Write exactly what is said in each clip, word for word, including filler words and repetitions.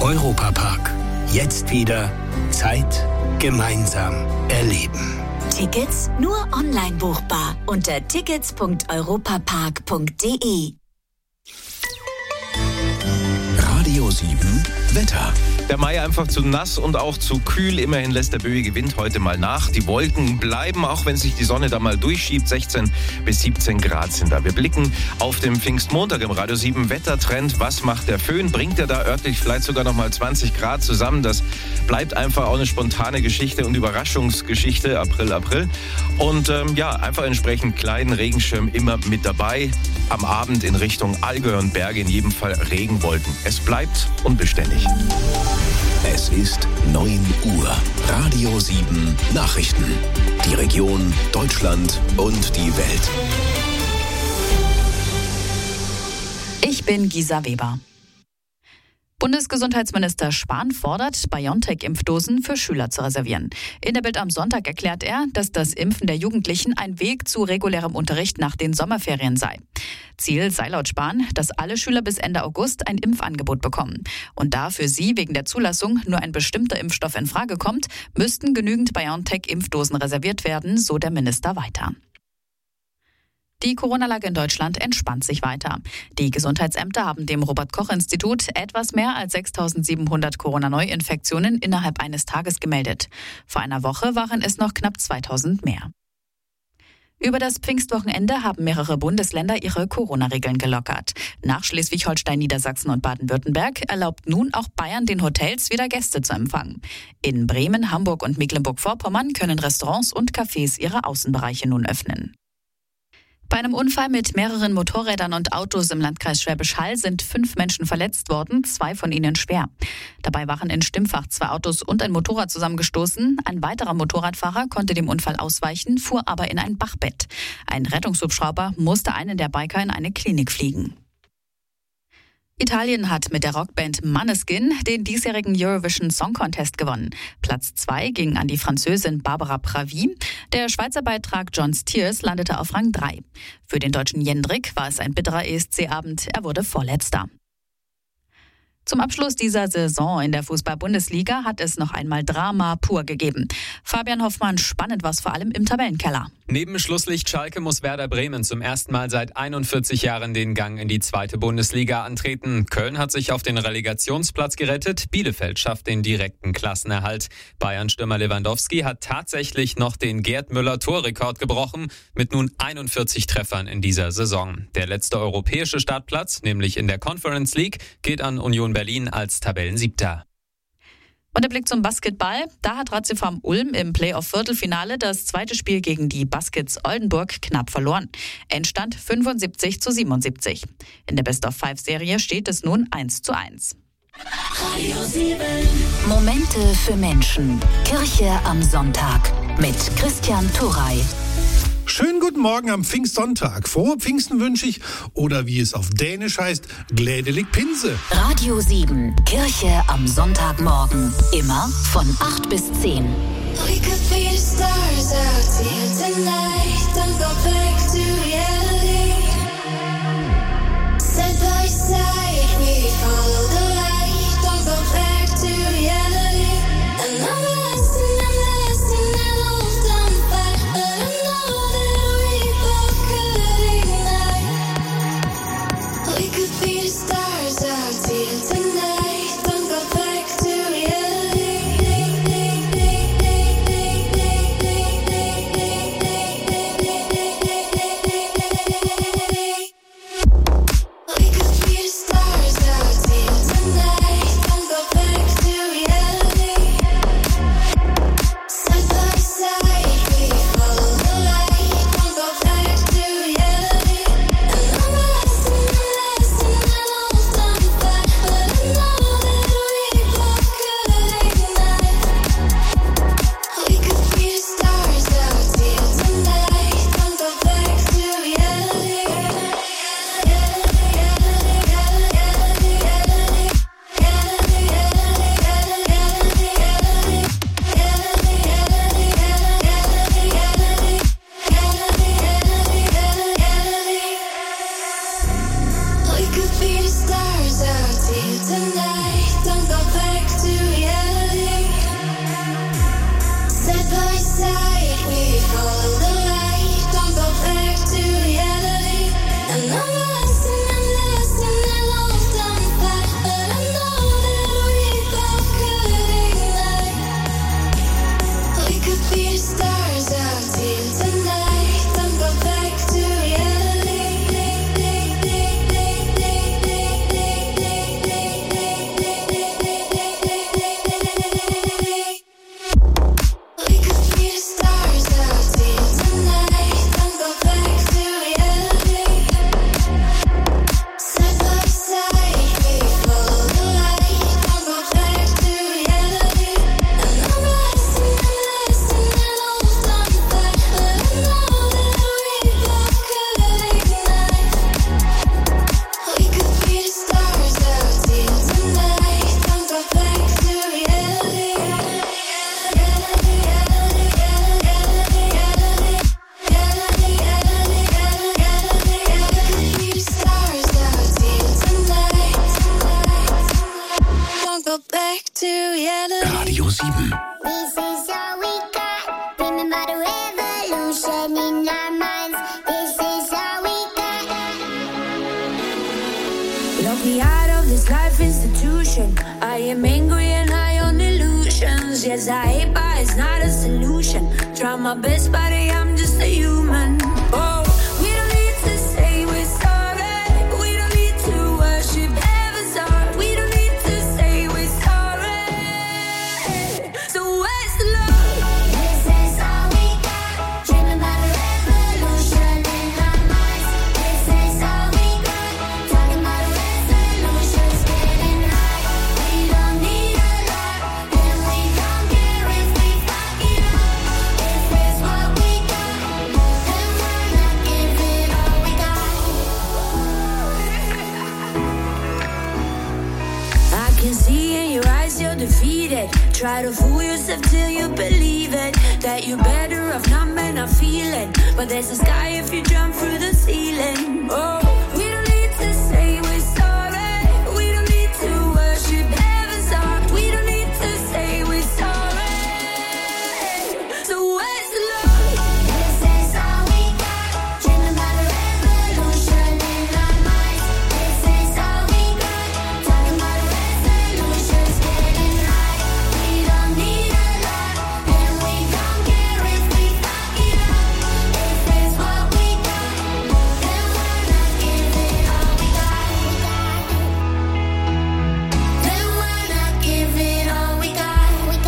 Europapark. Jetzt wieder Zeit gemeinsam erleben. Tickets nur online buchbar unter tickets punkt europapark punkt de. Radio sieben Wetter. Der Mai einfach zu nass und auch zu kühl. Immerhin lässt der böige Wind heute mal nach. Die Wolken bleiben, auch wenn sich die Sonne da mal durchschiebt. sechzehn bis siebzehn Grad sind da. Wir blicken auf den Pfingstmontag im Radio sieben Wettertrend. Was macht der Föhn? Bringt er da örtlich vielleicht sogar noch mal zwanzig Grad zusammen? Das bleibt einfach auch eine spontane Geschichte und Überraschungsgeschichte. April, April. Und ähm, ja, einfach entsprechend kleinen Regenschirm immer mit dabei. Am Abend in Richtung Allgäu und Berge in jedem Fall Regenwolken. Es bleibt unbeständig. Es ist neun Uhr. Radio sieben Nachrichten. Die Region, Deutschland und die Welt. Ich bin Gisa Weber. Bundesgesundheitsminister Spahn fordert, BioNTech-Impfdosen für Schüler zu reservieren. In der Bild am Sonntag erklärt er, dass das Impfen der Jugendlichen ein Weg zu regulärem Unterricht nach den Sommerferien sei. Ziel sei laut Spahn, dass alle Schüler bis Ende August ein Impfangebot bekommen. Und da für sie wegen der Zulassung nur ein bestimmter Impfstoff in Frage kommt, müssten genügend BioNTech-Impfdosen reserviert werden, so der Minister weiter. Die Corona-Lage in Deutschland entspannt sich weiter. Die Gesundheitsämter haben dem Robert-Koch-Institut etwas mehr als sechstausendsiebenhundert Corona-Neuinfektionen innerhalb eines Tages gemeldet. Vor einer Woche waren es noch knapp zweitausend mehr. Über das Pfingstwochenende haben mehrere Bundesländer ihre Corona-Regeln gelockert. Nach Schleswig-Holstein, Niedersachsen und Baden-Württemberg erlaubt nun auch Bayern den Hotels wieder Gäste zu empfangen. In Bremen, Hamburg und Mecklenburg-Vorpommern können Restaurants und Cafés ihre Außenbereiche nun öffnen. Bei einem Unfall mit mehreren Motorrädern und Autos im Landkreis Schwäbisch Hall sind fünf Menschen verletzt worden, zwei von ihnen schwer. Dabei waren in Stimpfach zwei Autos und ein Motorrad zusammengestoßen. Ein weiterer Motorradfahrer konnte dem Unfall ausweichen, fuhr aber in ein Bachbett. Ein Rettungshubschrauber musste einen der Biker in eine Klinik fliegen. Italien hat mit der Rockband Måneskin den diesjährigen Eurovision Song Contest gewonnen. Platz zwei ging an die Französin Barbara Pravi. Der Schweizer Beitrag John's Tears landete auf Rang drei. Für den deutschen Jendrik war es ein bitterer E S C-Abend. Er wurde Vorletzter. Zum Abschluss dieser Saison in der Fußball-Bundesliga hat es noch einmal Drama pur gegeben. Fabian Hoffmann, spannend war's vor allem im Tabellenkeller. Neben Schlusslicht Schalke muss Werder Bremen zum ersten Mal seit einundvierzig Jahren den Gang in die zweite Bundesliga antreten. Köln hat sich auf den Relegationsplatz gerettet. Bielefeld schafft den direkten Klassenerhalt. Bayern-Stürmer Lewandowski hat tatsächlich noch den Gerd Müller-Torrekord gebrochen mit nun einundvierzig Treffern in dieser Saison. Der letzte europäische Startplatz, nämlich in der Conference League, geht an Union Berlin als Tabellensiebter. Und der Blick zum Basketball. Da hat Ratiofarm Ulm im Playoff-Viertelfinale das zweite Spiel gegen die Baskets Oldenburg knapp verloren. Endstand fünfundsiebzig zu siebenundsiebzig. In der Best-of-Five-Serie steht es nun eins zu eins. Momente für Menschen. Kirche am Sonntag mit Christian Turrey. Schönen guten Morgen am Pfingstsonntag. Frohe Pfingsten wünsche ich, oder wie es auf Dänisch heißt, Glädelig Pinse. Radio sieben, Kirche am Sonntagmorgen. Immer von acht bis zehn. We could be the stars out here tonight. Don't go back to reality. Side by side, we follow the light. Don't go back to reality. And I'm lost and I'm lost and I don't stand back. But I know that we both could ignite. We could be the stars out here tonight. Don't go back to reality. Lock me out of this life institution. I am angry and high on illusions. Yes, I hate, but it's not a solution. Try my best, but I'm just a human. Oh, we don't need to say we're sorry. We don't need to worship heaven's heart. We don't need to say we're sorry. So where's the love? This is all we got. Dreaming about a revolution in our minds. This is all we got. Talking about resolutions, getting high. We don't need a lot, and we don't care if we fuck it up. If it's what we got, then why not give it all we got? I can see in your eyes you're defeated. Try to fool yourself till you believe it. That you're better off not men are feeling. But there's a sky if you jump through the ceiling. Oh, we don't need to say we're sorry. We don't need to worship heaven's heart. We don't need to say we're sorry. So where's the love? This is all we got. Dreaming about a revolution in our minds. This is all we got. Talking about resolutions, getting high. We don't need a lot, and we don't care if we fuck it up. If it's what we got, then why not give it all we got? Then why not give it all we got?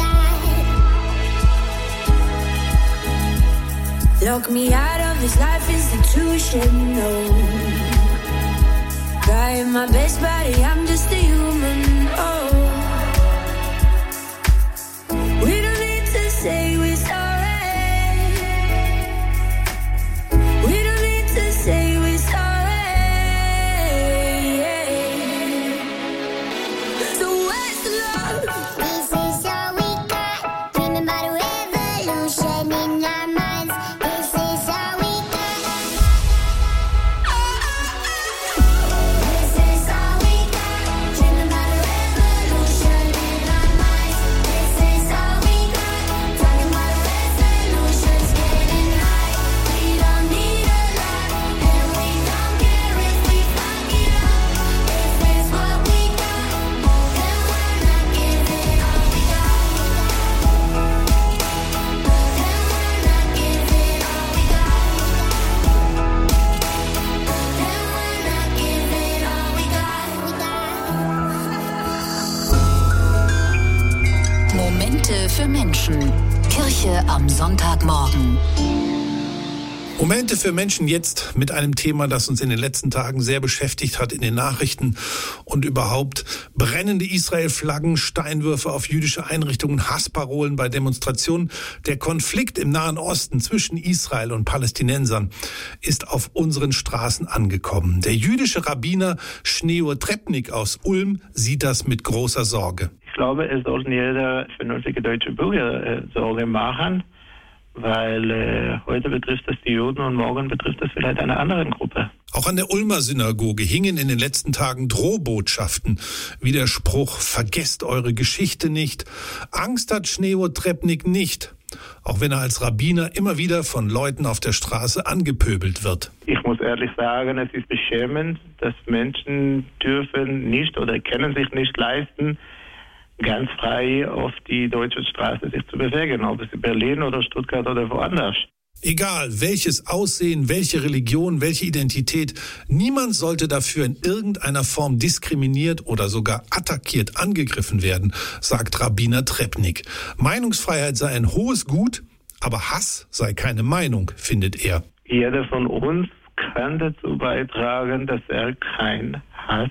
Lock me out of this life institution, no. Trying my best, buddy, I'm just a human, oh. We don't need to say we're sorry. We don't need to say we're sorry. So where's the love? This is all we got. Dreaming about a revolution in our minds. This is all we got. This is all we got. Dreaming about a revolution in our minds. This is all we got. Talking about resolutions, getting high. We don't need a lot, and we don't care if we fuck it up. If it's what we got, then why not give it all we got? Then why not give it all we got? Then why not give it all we got? Momente für Menschen. Kirche am Sonntagmorgen. Momente für Menschen jetzt mit einem Thema, das uns in den letzten Tagen sehr beschäftigt hat in den Nachrichten und überhaupt brennende Israel-Flaggen, Steinwürfe auf jüdische Einrichtungen, Hassparolen bei Demonstrationen. Der Konflikt im Nahen Osten zwischen Israel und Palästinensern ist auf unseren Straßen angekommen. Der jüdische Rabbiner Schneor Trepnik aus Ulm sieht das mit großer Sorge. Ich glaube, es sollten jeder vernünftige deutsche Bürger äh, Sorge machen, weil äh, heute betrifft das die Juden und morgen betrifft das vielleicht eine andere Gruppe. Auch an der Ulmer Synagoge hingen in den letzten Tagen Drohbotschaften wie der Spruch, vergesst eure Geschichte nicht. Angst hat Schneor Trepnik nicht, auch wenn er als Rabbiner immer wieder von Leuten auf der Straße angepöbelt wird. Ich muss ehrlich sagen, es ist beschämend, dass Menschen dürfen nicht oder können sich nicht leisten, ganz frei auf die deutsche Straße sich zu bewegen, ob es in Berlin oder Stuttgart oder woanders. Egal, welches Aussehen, welche Religion, welche Identität, niemand sollte dafür in irgendeiner Form diskriminiert oder sogar attackiert angegriffen werden, sagt Rabbiner Trepnik. Meinungsfreiheit sei ein hohes Gut, aber Hass sei keine Meinung, findet er. Jeder von uns kann dazu beitragen, dass er kein Hass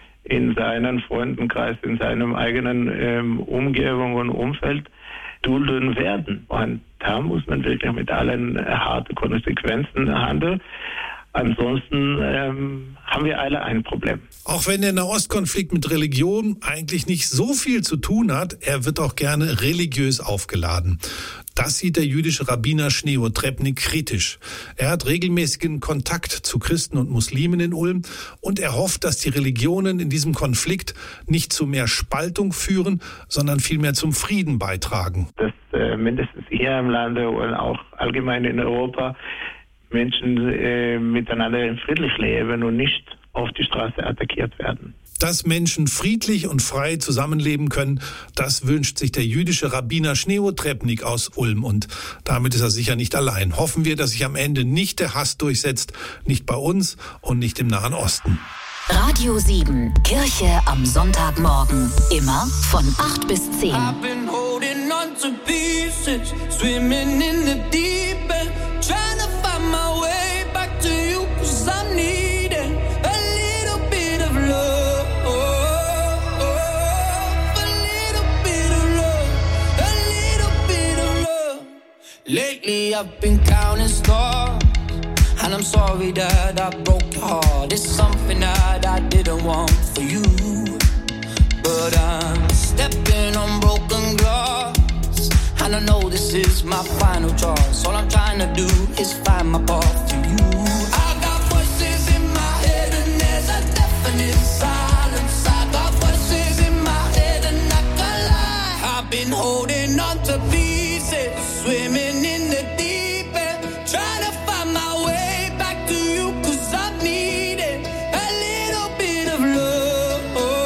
in seinem Freundenkreis, in seinem eigenen ähm, Umgebung und Umfeld dulden werden. Und da muss man wirklich mit allen äh, harten Konsequenzen handeln. Ansonsten ähm, haben wir alle ein Problem. Auch wenn der Nahostkonflikt mit Religion eigentlich nicht so viel zu tun hat, er wird auch gerne religiös aufgeladen. Das sieht der jüdische Rabbiner Schneor Trepnik kritisch. Er hat regelmäßigen Kontakt zu Christen und Muslimen in Ulm und er hofft, dass die Religionen in diesem Konflikt nicht zu mehr Spaltung führen, sondern vielmehr zum Frieden beitragen. Dass äh, mindestens hier im Lande und auch allgemein in Europa Menschen äh, miteinander friedlich leben und nicht auf die Straße attackiert werden. Dass Menschen friedlich und frei zusammenleben können, das wünscht sich der jüdische Rabbiner Shneur Trepnik aus Ulm. Und damit ist er sicher nicht allein. Hoffen wir, dass sich am Ende nicht der Hass durchsetzt, nicht bei uns und nicht im Nahen Osten. Radio sieben, Kirche am Sonntagmorgen. Immer von acht bis zehn. I've been holding on to pieces, swimming in the deep end, trying to find my way back to you, 'cause I'm needing a little bit of love, a little bit of love, a little bit of love. Lately I've been counting stars, and I'm sorry that I broke your heart. It's something that I didn't want for you, but I'm stepping on broken glass, and I know this is my final choice. All I'm trying to do is find my path to you. I got voices in my head and there's a definite silence. I got voices in my head and I can't lie. I've been holding on to pieces, swimming in the deep end, trying to find my way back to you, 'cause I'm needing a little bit of love,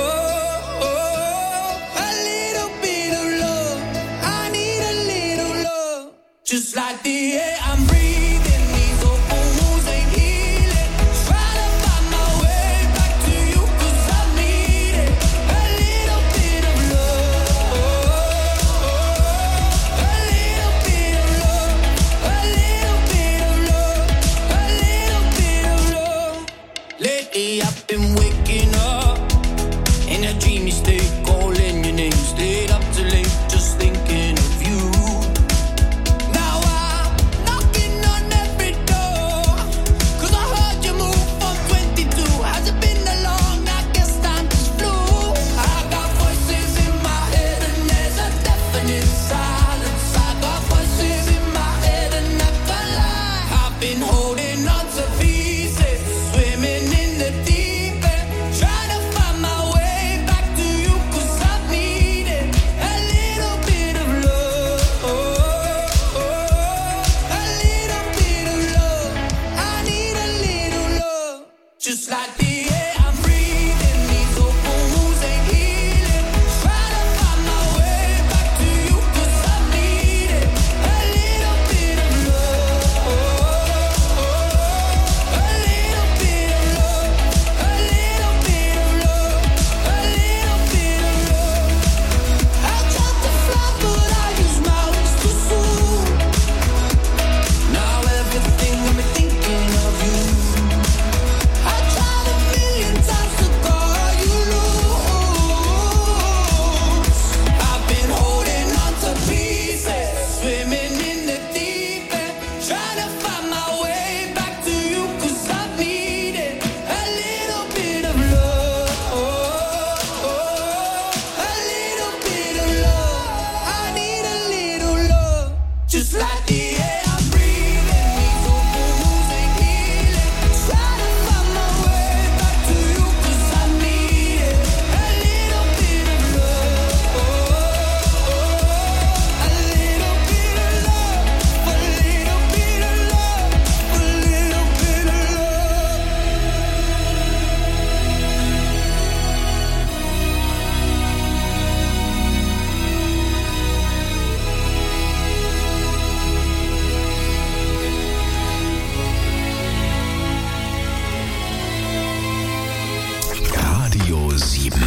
a little bit of love. I need a little love, just like the air I'm breathing. These open wounds ain't healing. Trying to find my way back to you, 'cause I'm needing a little bit of love, a little bit of love, a little bit of love, a little bit of love. Lately I've been waking up in a dreamy state, calling your name, stayed up too late, just thinking of you. Now I'm knocking on every door, 'cause I heard you move from twenty-two. Has it been that long? I guess time just flew. I got voices in my head and there's a definite silence. I got voices in my head and I can't lie. I've been holding on to pieces, swimming in the deep end, trying to find my way back to you, 'cause I'm needing a little bit of love, a little bit of love. I need a little love, just like the air I'm breathing. These open wounds ain't healing. Trying to find my way back to you, 'cause I'm needing a little bit of love, a little bit of love, a little bit of love, a little bit of love. I tried to fly, but I use my wings too soon. Now everything got me thinking of you. I tried a million times to call you loose. I've been holding on to pieces, swimming in the deep end, trying to find my way back to you, 'cause I'm needing a little bit of love, a little bit of love. I need a little love, just like the air I'm breathing. These open wounds ain't healing. Trying to find my way back to you, 'cause I'm needing a little bit of love, a little bit of love, a little bit of love, a little bit of love. Radio sieben.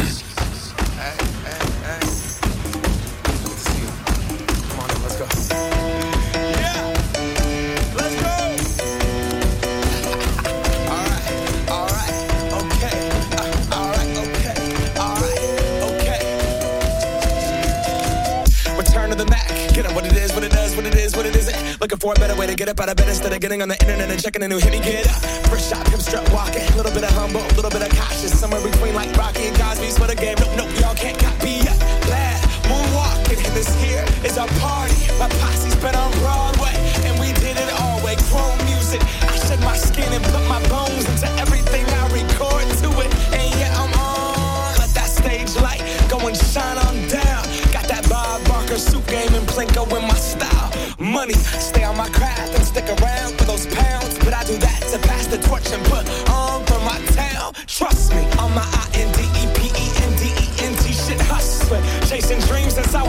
Return to the Mac. Get up what it is, what it does, what it is, what it isn't. Looking for a better way to get up out of bed instead of getting on the internet and checking a new hit. Me get up. First shot, come strut walking. A little bit of humble, a little bit of cautious. Somewhere between like Rocky and Cosby's for the game. Nope, nope, y'all can't copy yet. Glad moonwalking. And this here is our party. My posse's been on Broadway. And we did it all way. Chrome music. I shed my skin and put my bones into everything I record to it. And yeah, I'm on. Let that stage light go and shine on down. Got that Bob Barker suit game and Plinko in my style. Money, stay on my craft and stick around for those pounds. But I do that to pass the torch and put on for my town.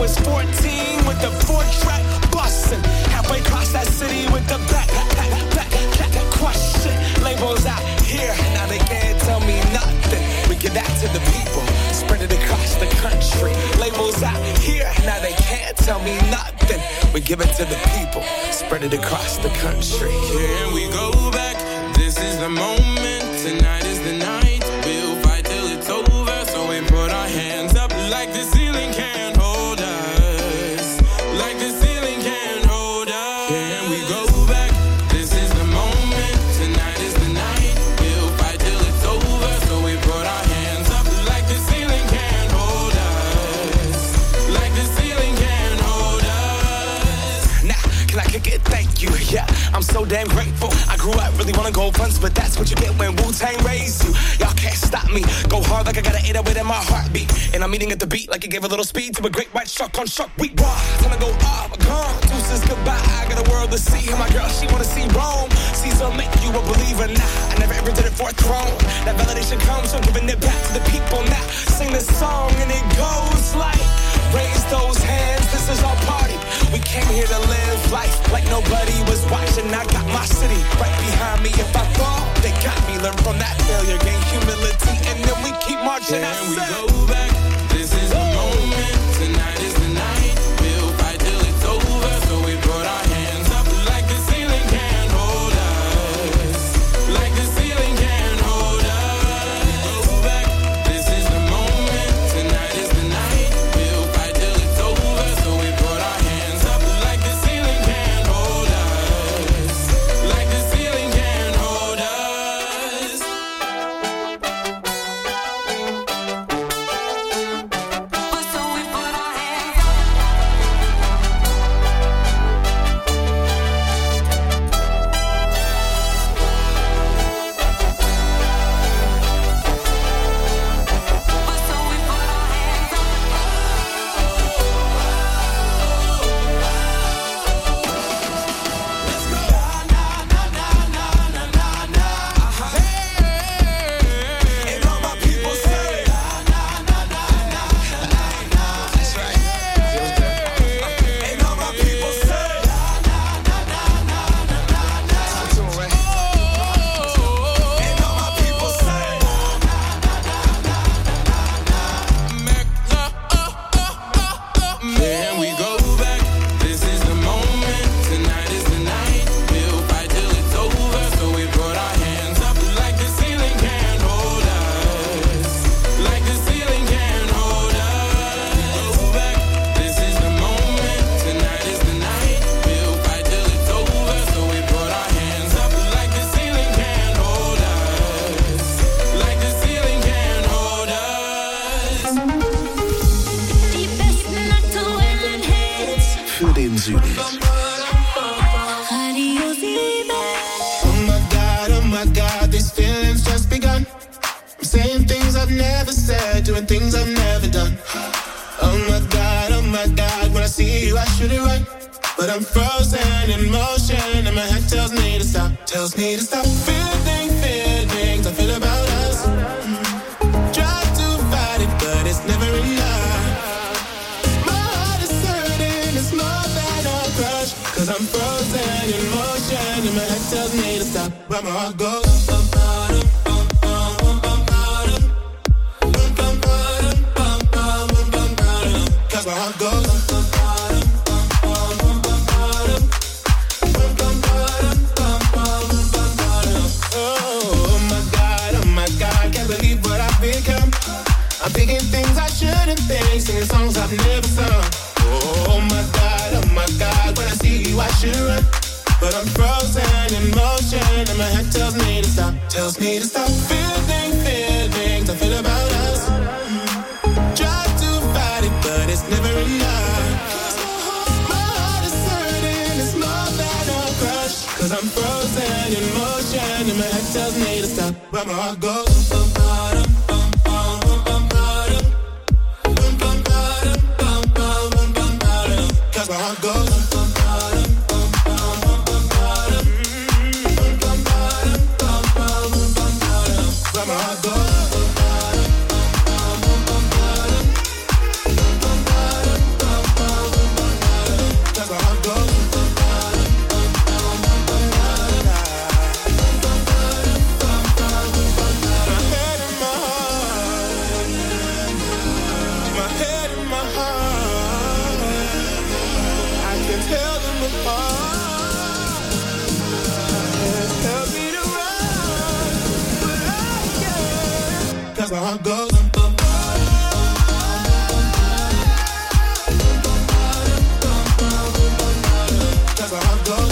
was fourteen with the four-track bustin'. Halfway across that city with the back, back, back, back, back, question. Labels out here, now they can't tell me nothing. We give that to the people, spread it across the country. Labels out here, now they can't tell me nothing. We give it to the people, spread it across the country. Here we go back, this is the moment, tonight is the night. We'll fight till it's over, so we put our hands up like the ceiling can't hold us. Like the ceiling can't hold us. Here we go back, this is the moment, tonight is the night. We'll fight till it's over, so we put our hands up like the ceiling can't hold us. Like the ceiling can't hold us. Now, can I kick it? Thank you, yeah, I'm so damn grateful. I grew up really wanna go fronts, but that's what you get when Wu-Tang raised you. Y'all can't stop me, go hard like I got an eight oh eight in my heartbeat. And I'm eating at the beat like it gave a little speed to a great white shark on shark week. Raw, time to go off, gone, deuces goodbye. I got a world to see, and my girl, she wanna see Rome. Caesar make you a believer, nah, I never ever did it for a throne. That validation comes from giving it back to the people. Now, sing this song and it goes like, raise those hands, this is our party. We came here to live life like nobody was watching. I got my city right behind me. If I fall, they got me. Learn from that failure, gain humility, and then we keep marching. Here we go back, this is the moment, tonight is the night. We'll fight till it's over, so we put our hands up like the ceiling can't hold us. Like the ceiling can't hold us. Go back, this is the moment, tonight is the night. We'll fight till it's over, so we put our hands up like the ceiling can't hold us. Like the ceiling can't hold us. Für den Süden. Oh my God, oh my God, these feelings just begun. I'm saying things I've never said, doing things I've never done. Oh my God, oh my God, when I see you I should it right. But I'm frozen in motion and my head tells me to stop, tells me to stop. Feeling, feelings I feel about us. Try to fight it, but it's never enough. My heart is hurting, it's more than a crush. Cause I'm frozen in motion and my head tells me to stop. But my heart goes bum, bum, bum, bum, bum, bum, bum, bum, bum, bum, bum, bum. Cause my heart goes bum, bum, bum, bum, bum, bum, bum, bum, bum. Oh my God, oh my God, can't believe what I've become. I'm thinking things I shouldn't think, singing songs I've never sung. Oh my God, oh my God, when I see you I should run. But I'm frozen in motion and my head tells me to stop, tells me to stop. Feeling, feelings I feel about us. Try to fight it, but it's never enough. My heart is hurting, it's more than a crush. Cause I'm frozen in motion and my head tells me to stop. But my heart goes bum, bum, bum, bum, bum, bum, bum, bum, bum, bum, bum, bum. Cause my heart goes bum, bum, bum, bum, bum, bum, bum, bum, bum, bum, bum, bum. it goes. That's how it goes.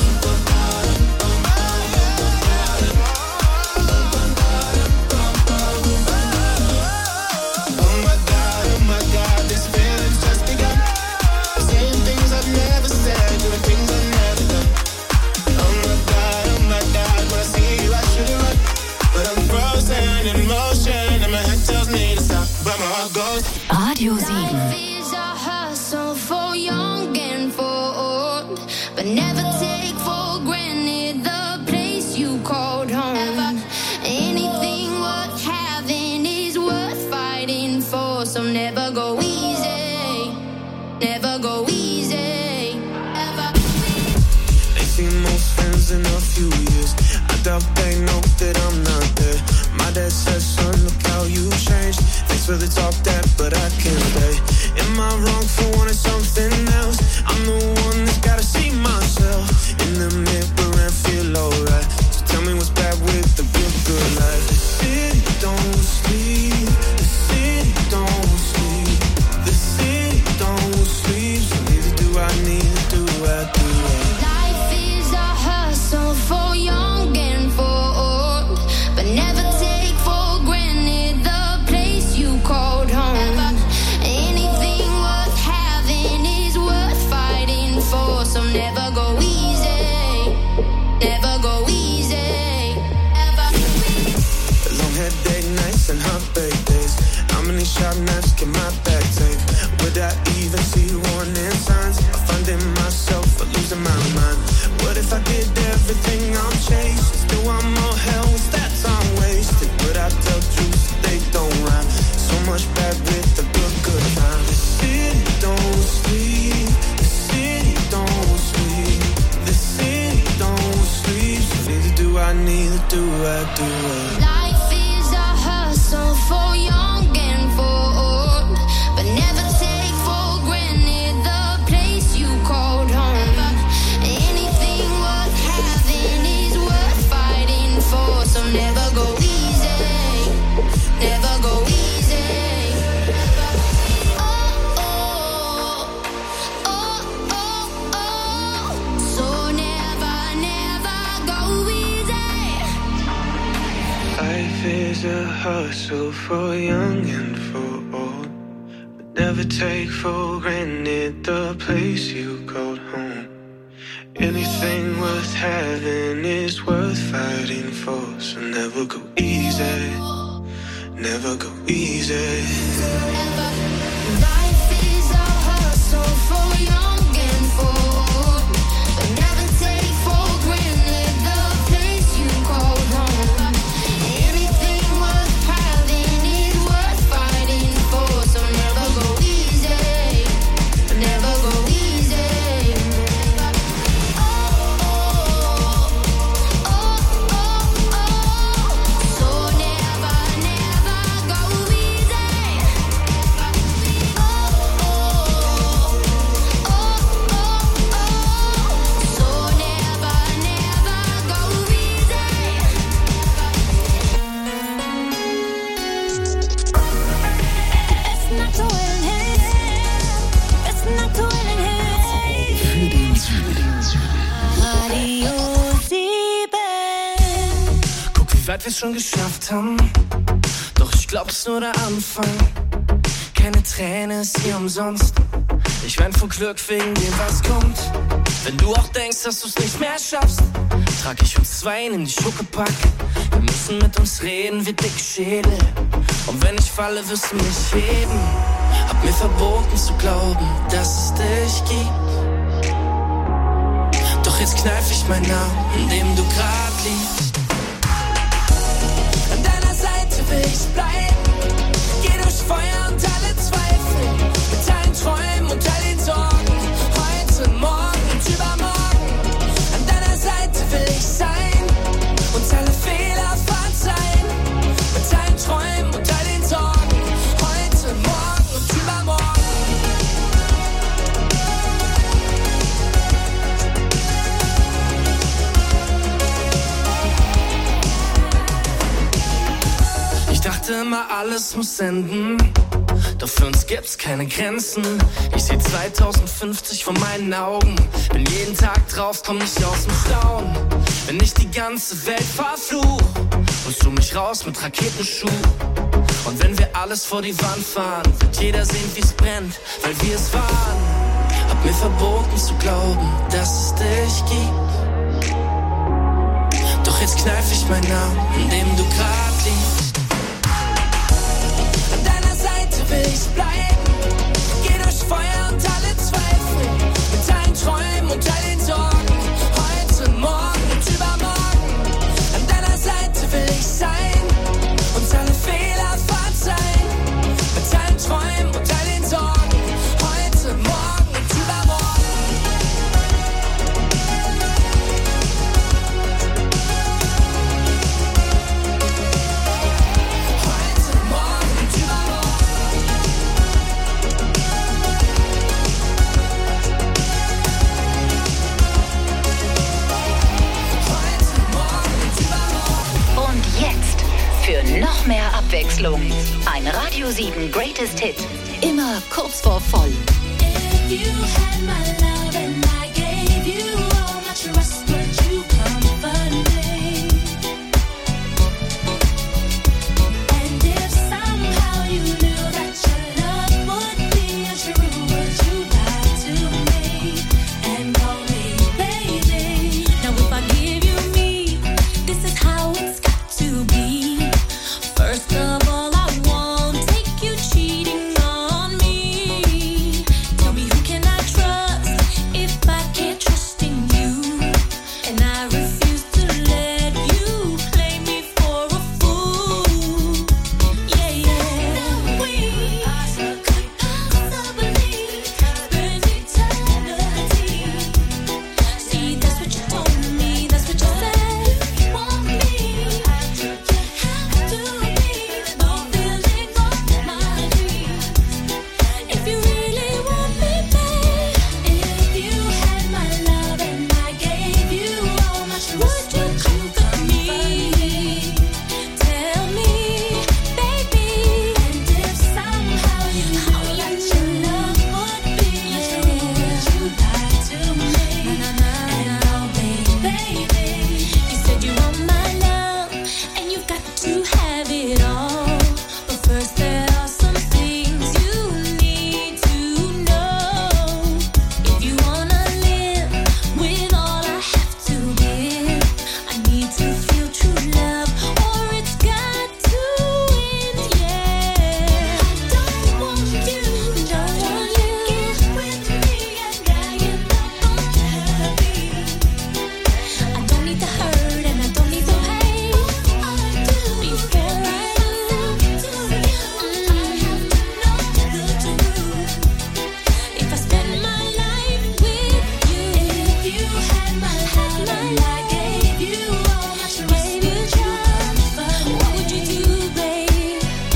Radio sieben. Life is a hustle for young and for old, but never take for granted the place you called home. Anything worth having is worth fighting for, so never go easy, never go easy. Ever. They see most friends in a few years. I doubt they know that I'm not there. My dad says, son, look how you changed. Thanks for the talk, Dad, but I can't stay. Am I wrong for wanting something else? I'm the one that's gotta see myself in the mirror and feel alright. So tell me what's bad with the good, good life. The city don't sleep. The city don't sleep. The city don't sleep. So neither do I, neither do I, do I. Life is a hustle for young and for old, but never take for granted the place you called home. Anything worth having is worth fighting for, so never go easy, never go easy. Ever. Long headache nights and hot baked days. How many sharp knives can my back take? Would I even see warning signs? I find in myself or losing my mind. What if I did everything I'm chasing? Still want more hell, what's that time wasted? But I tell truths, they don't rhyme. So much bad with the good, good time. The city don't sleep. The city don't sleep. The city don't sleep. So neither do I, neither do I, do I. Life is a hustle for young and for old, but never take for granted the place you called home. Anything worth having is worth fighting for, so never go easy, never go easy. Oh, oh, oh, oh, oh. So never, never go easy. Life is a hustle for young and for old, but never take for granted the place you called home. Anything worth having is worth fighting for, so never go easy, never go easy. Life is a hustle for young and for old, but never take for granted the place you called home. Anything worth having is worth fighting for, so never go easy, never go easy. Oh, oh, oh, oh, oh. So never, never go easy. Oh, oh, oh, oh, oh. So never, never go easy. It's not going here. It's not going here. Für den Süden. Radio sieben. Guck, wie weit wir's schon geschafft haben. Doch ich glaub, es ist nur der Anfang. Keine Träne ist hier umsonst. Ich wein vor Glück wegen dem, was kommt. Wenn du auch denkst, dass du's nicht mehr schaffst, trag ich uns zwei in die Schuckepack. Wir müssen mit uns reden wie dicke Schädel. Und wenn ich falle, wirst du mich heben. Hab mir verboten zu glauben, dass es dich gibt. Doch jetzt kneif ich meinen Namen, in dem du grad liegst. An deiner Seite will ich bleiben. Geh durch Feuer und alle Zweifel. Mit allen Träumen und all den Sorgen. Heute, morgen und übermorgen. An deiner Seite will ich sein. Und alle Fehler verzeihen. Mit allen Träumen und all den Sorgen. Heute, morgen und übermorgen. Ich dachte immer, alles muss enden. Doch für uns gibt's keine Grenzen. Ich seh zweitausendfünfzig vor meinen Augen. Bin jeden Tag drauf, komm nicht aus dem Staunen. Wenn ich die ganze Welt verfluch, holst du mich raus mit Raketenschuh. Und wenn wir alles vor die Wand fahren, wird jeder sehen, wie's brennt, weil wir es waren. Hab mir verboten zu glauben, dass es dich gibt. Doch jetzt kneif ich meinen Namen, in dem du grad liegst. An deiner Seite will ich bleiben. Geh durch Feuer und alle Zweifel. Mit allen Träumen und all den Sorgen. Heute, morgen und übermorgen. An deiner Seite will ich sein. Uns alle Fehler verzeihen. Mit allen Träumen und all den Sorgen. Heute, morgen und übermorgen. Für noch mehr Abwechslung. Ein Radio sieben Greatest Hit. Immer kurz vor voll. If you had my love and I